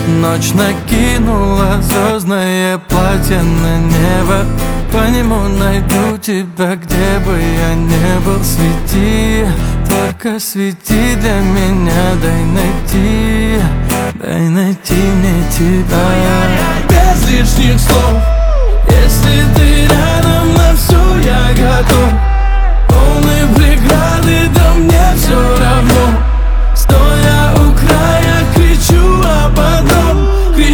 Ночь накинула звездное платье на небо. По нему найду тебя, где бы я не был. Свети, только свети для меня. Дай найти мне тебя. Без лишних слов, если ты рядом, на все я готов. Полные преграды, да мне все равно. Стоя у края, кричу об одном,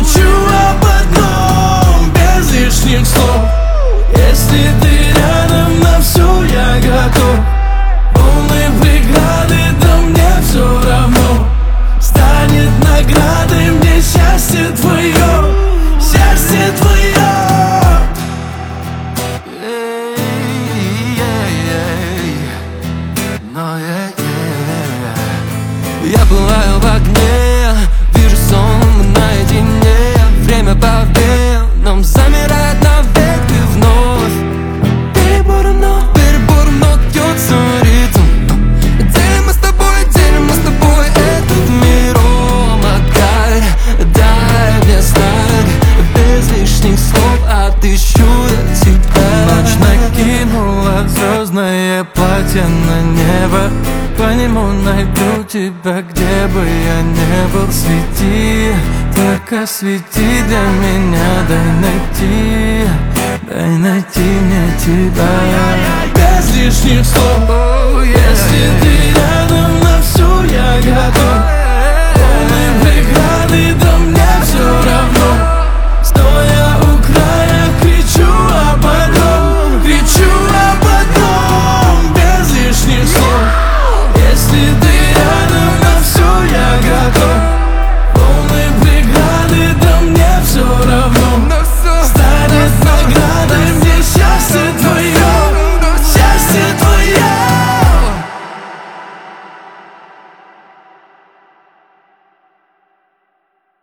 без лишних слов. Если ты рядом, на все я готов. Полные преграды, да мне все равно. Станет наградой мне счастье твое, счастье твое. Я пылаю в огне, вижу сон, мы наедине. Время по венам замирает навек, ты вновь. Перебором ног бьется ритм. Делим мы с тобой этот миром. Дай мне знак, без лишних слов отыщу я тебя. Ночь накинула звездное платье на небо. По нему найду тебя, где бы я не был. Свети, только свети для меня. Дай найти мне тебя. Без лишних слов, если ты рядом, на все я готов.